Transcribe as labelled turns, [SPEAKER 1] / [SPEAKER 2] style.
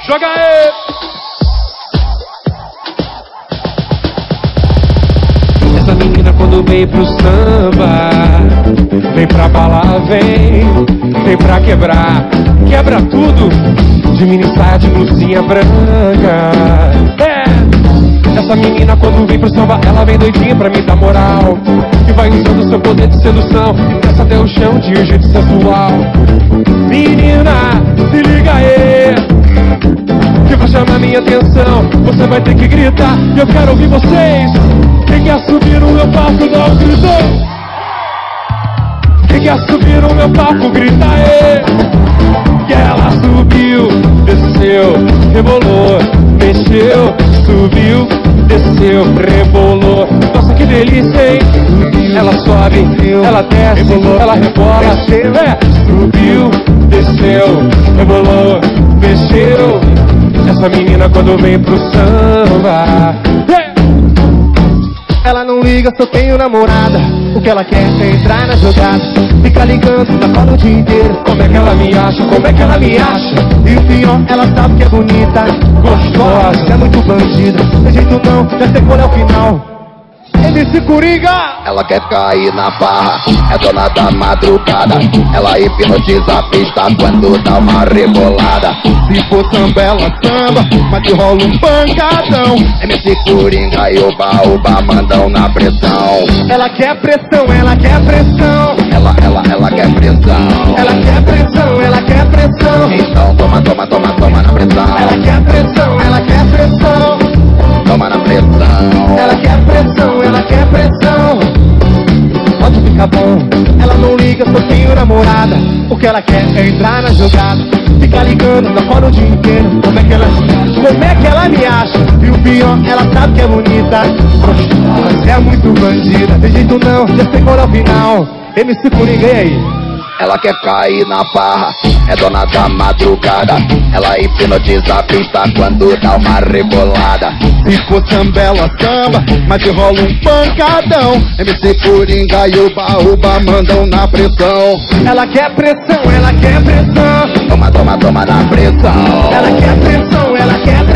[SPEAKER 1] Joga aí! Essa menina quando vem pro samba, vem pra bala, vem pra quebrar. Quebra tudo, de mini saia, de blusinha branca. Essa menina quando vem pro samba, ela vem doidinha pra me dar moral. E vai usando seu poder de sedução, desce até o chão de um jeito sensual. Menina, se liga aí, que vai chamar minha atenção. Você vai ter que gritar, e eu quero ouvir vocês. Quem quer subir no meu palco, dá um grito. Quem quer subir no meu palco, grita aí. Que ela subiu, desceu, rebolou, mexeu, subiu, desceu, rebolou. Nossa, que delícia, hein? Ela sobe, ela desce, ela rebola. Subiu, desceu, rebolou, mexeu. Essa menina quando vem pro samba,
[SPEAKER 2] ela não liga se eu tenho namorada. O que ela quer é entrar na jogada. Fica ligando na cola o dia inteiro.
[SPEAKER 1] como é que ela me acha? Como é que ela me acha?
[SPEAKER 2] E o pior, ela sabe que é bonita,
[SPEAKER 1] Gostosa.
[SPEAKER 2] é muito bandida. Tem jeito não, já sei qual é o final. MC Coringa!
[SPEAKER 3] Ela quer cair na barra, é dona da madrugada. Ela hipnotiza a pista quando dá uma rebolada.
[SPEAKER 2] Se for samba, ela samba, mas que rola um pancadão.
[SPEAKER 3] MC Coringa e o Baúba mandam na pressão.
[SPEAKER 2] Ela quer pressão, ela quer pressão.
[SPEAKER 3] Ela quer pressão.
[SPEAKER 2] Ela quer pressão, ela quer pressão.
[SPEAKER 3] Então toma na pressão.
[SPEAKER 2] Ela quer pressão, ela quer pressão.
[SPEAKER 3] Toma na pressão.
[SPEAKER 2] Ela quer pressão, ela quer pressão. Pode ficar bom. Ela não liga se eu tenho namorada. O que ela quer é entrar na jogada. Fica ligando na fora o dia inteiro. Como é que ela me acha? E o pior, ela sabe que é bonita, mas é muito bandida. Tem jeito não, já sei qual é o final. MC Coringa, e aí?
[SPEAKER 3] Ela quer cair na barra, é dona da madrugada. Ela hipnotiza a pista quando dá uma rebolada.
[SPEAKER 2] Se for samba, ela samba, mas que rola um pancadão.
[SPEAKER 3] MC Coringa e o Baúba mandam na pressão.
[SPEAKER 2] Ela quer pressão, ela quer pressão.
[SPEAKER 3] Toma na pressão.
[SPEAKER 2] Ela quer pressão, ela quer pressão.